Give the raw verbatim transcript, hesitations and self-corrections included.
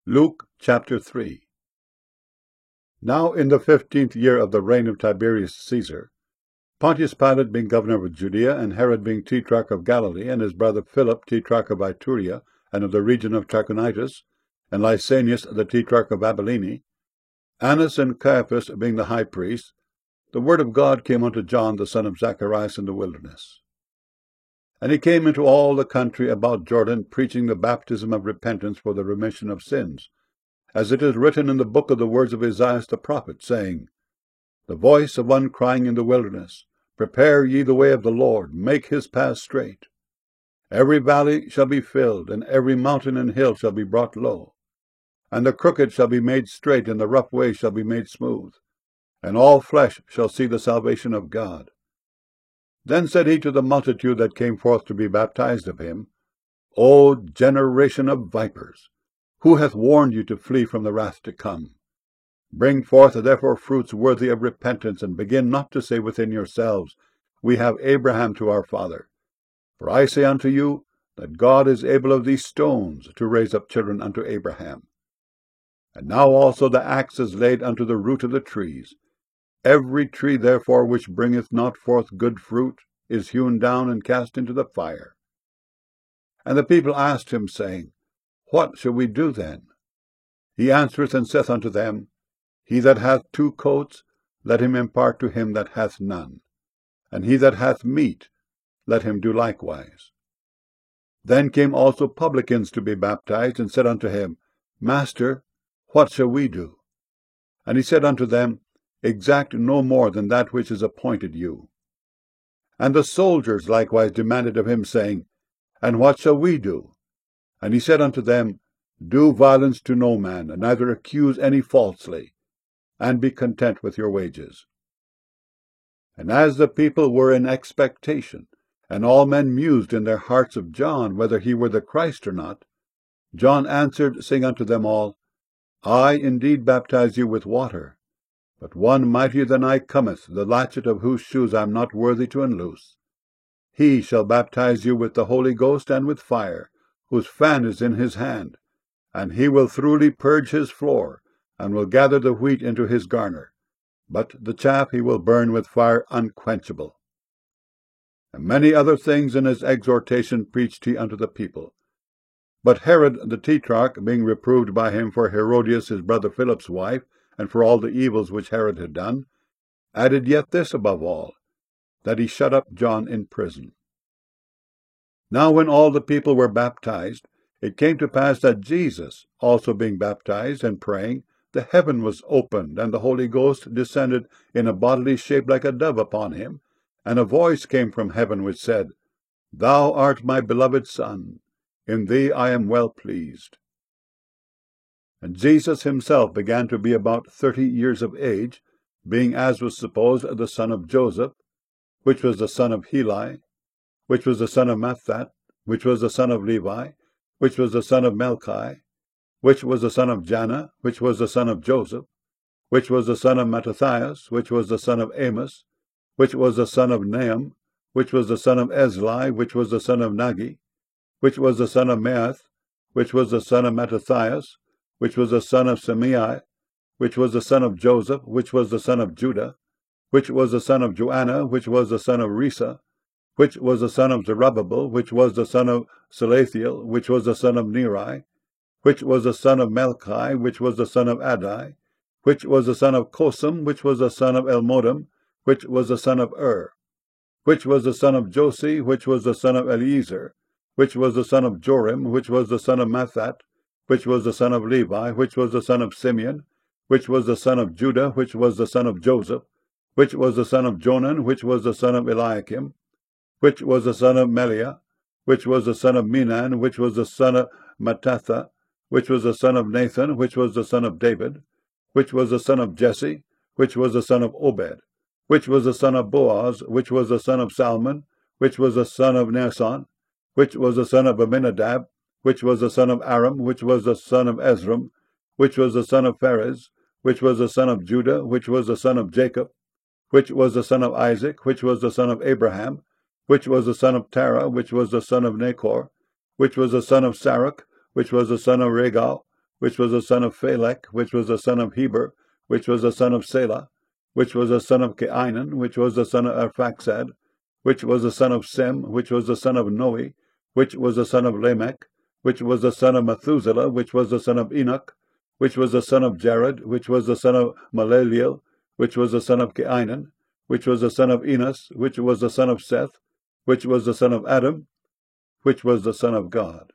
Luke chapter three. Now in the fifteenth year of the reign of Tiberius Caesar, Pontius Pilate being governor of Judea, and Herod being tetrarch of Galilee, and his brother Philip tetrarch of Iturea, and of the region of Trachonitis, and Lysanias the tetrarch of Abilene, Annas and Caiaphas being the high priests, the word of God came unto John the son of Zacharias in the wilderness. And he came into all the country about Jordan, preaching the baptism of repentance for the remission of sins, as it is written in the book of the words of Isaiah the prophet, saying, The voice of one crying in the wilderness, Prepare ye the way of the Lord, make his paths straight. Every valley shall be filled, and every mountain and hill shall be brought low. And the crooked shall be made straight, and the rough way shall be made smooth. And all flesh shall see the salvation of God. Then said he to the multitude that came forth to be baptized of him, O generation of vipers, who hath warned you to flee from the wrath to come? Bring forth therefore fruits worthy of repentance, and begin not to say within yourselves, We have Abraham to our father. For I say unto you, that God is able of these stones to raise up children unto Abraham. And now also the axe is laid unto the root of the trees. Every tree therefore which bringeth not forth good fruit is hewn down and cast into the fire. And the people asked him, saying, What shall we do then? He answereth and saith unto them, He that hath two coats, let him impart to him that hath none. And he that hath meat, let him do likewise. Then came also publicans to be baptized, and said unto him, Master, what shall we do? And he said unto them, Exact no more than that which is appointed you. And the soldiers likewise demanded of him, saying, And what shall we do? And he said unto them, Do violence to no man, and neither accuse any falsely, and be content with your wages. And as the people were in expectation, and all men mused in their hearts of John, whether he were the Christ or not, John answered, saying unto them all, I indeed baptize you with water, but one mightier than I cometh, the latchet of whose shoes I am not worthy to unloose. He shall baptize you with the Holy Ghost and with fire, whose fan is in his hand. And he will thoroughly purge his floor, and will gather the wheat into his garner. But the chaff he will burn with fire unquenchable. And many other things in his exhortation preached he unto the people. But Herod the tetrarch, being reproved by him for Herodias his brother Philip's wife, and for all the evils which Herod had done, added yet this above all, that he shut up John in prison. Now when all the people were baptized, it came to pass that Jesus, also being baptized and praying, the heaven was opened, and the Holy Ghost descended in a bodily shape like a dove upon him, and a voice came from heaven which said, Thou art my beloved Son, in thee I am well pleased. And Jesus himself began to be about thirty years of age, being, as was supposed, the son of Joseph, which was the son of Heli, which was the son of Matthat, which was the son of Levi, which was the son of Melchi, which was the son of Janna, which was the son of Joseph, which was the son of Mattathias, which was the son of Amos, which was the son of Nahum, which was the son of Esli, which was the son of Nagi, which was the son of Maath, which was the son of Mattathias, which was the son of Semei, which was the son of Joseph, which was the son of Judah, which was the son of Joanna, which was the son of Risa, which was the son of Zerubbabel, which was the son of Salathiel, which was the son of Neri, which was the son of Melchi, which was the son of Adai, which was the son of Cosam, which was the son of Elmodam, which was the son of Ur, which was the son of Josi, which was the son of Eliezer, which was the son of Jorim, which was the son of Matthat, which was the son of Levi, which was the son of Simeon, which was the son of Judah, which was the son of Joseph, which was the son of Jonan, which was the son of Eliakim, which was the son of Meliah, which was the son of Menan, which was the son of Mattatha, which was the son of Nathan, which was the son of David, which was the son of Jesse, which was the son of Obed, which was the son of Boaz, which was the son of Salmon, which was the son of Naasson, which was the son of Aminadab, which was the son of Aram, which was the son of Ezram, which was the son of Pharez, which was the son of Judah, which was the son of Jacob, which was the son of Isaac, which was the son of Abraham, which was the son of Terah, which was the son of Nachor, which was the son of Sarach, which was the son of Regal, which was the son of Phalec, which was the son of Heber, which was the son of Selah, which was the son of Cainan, which was the son of Arphaxad, which was the son of Sem, which was the son of Noe, which was the son of Lamech, which was the son of Methuselah, which was the son of Enoch, which was the son of Jared, which was the son of Maleleel, which was the son of Cainan, which was the son of Enos, which was the son of Seth, which was the son of Adam, which was the son of God.